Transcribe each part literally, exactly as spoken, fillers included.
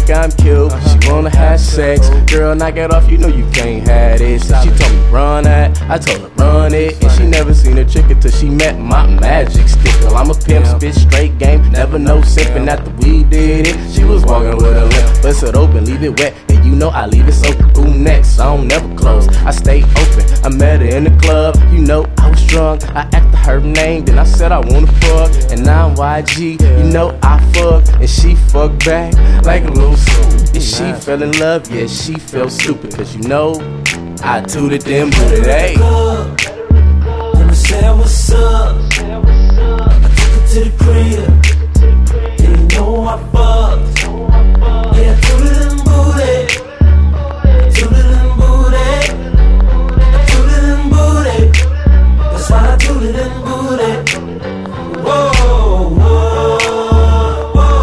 think I'm cute. She wanna have sex. Girl, knock it off, you know you can't have this. She told me run that, I told her run it. And she never seen a trick until she met my magic stick. Girl, I'm a pimp, spit straight game, never no sipping. After we did it, she was walking with a limp. Bust it open, leave it wet, and you know I leave it soaked through next. I don't never close, I stay open. I met her in the club, you know I was drunk. I asked her name, then I said I wanna fuck. And now I'm Y G, you know I fuck, and she fucked back like a little soup. And she fell in love, yeah, she felt stupid, cause you know I tooted them booted, hey. Let me say what's up. I took her to the crib, didn't know I fucked. Yeah, I tooted them booty, I tooted them booty, I tooted them booty. That's why I tooted them booty. Whoa, whoa, whoa,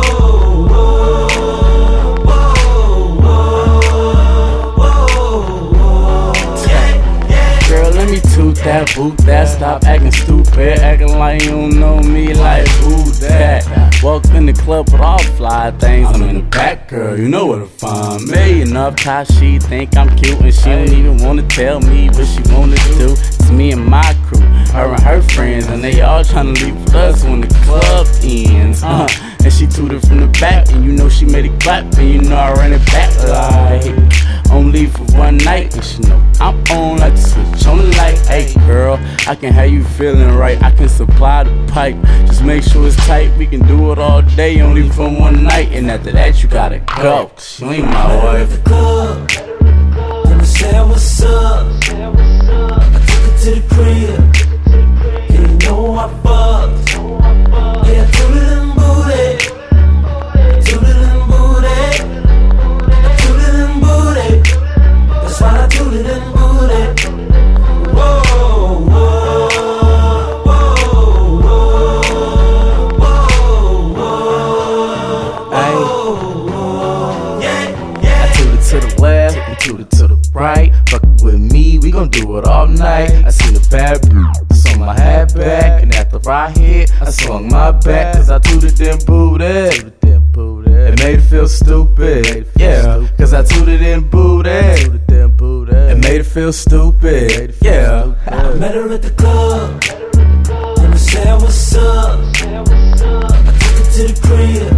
whoa, whoa, whoa, whoa. Yeah, yeah. Girl, let me toot that, boot that. Stop acting stupid, acting like you don't know me, like who that? Walked in the club with all fly things. I'm in the back, girl, you know where to find me. Enough how she think I'm cute, and she don't even wanna tell me what she wanna do. It's me and my crew, her and her friends, and they all tryna leave with us when the club ends. Uh, and she tooted from the back, and you know she made it clap, and you know I ran it back like only for one night. And she know I'm on like the switch on the light. Hey girl, I can have you feeling right, I can supply the pipe. Just make sure it's tight, we can do it all day, only for one night. And after that you gotta go, cause you ain't my wife. At the club, let me say what's up. I took her to the crib, didn't know I fucked. Yeah, I tooted them booty, I tooted them booty, I tooted them booty. That's why I tooted them booty. Whoa, whoa, whoa, whoa, whoa, whoa, whoa. Yeah, yeah. I tooted to the left, and tooted to the right. Fuckin' with me, we gon' do it all night. I seen a bad bitch, swung my hat back, and after I hit, I swung my back, cause I tooted them booty. It made it feel stupid, yeah, cause I tooted in booty. It made it feel stupid, yeah. I met her at the club, let me say what's up. I took her to the crib,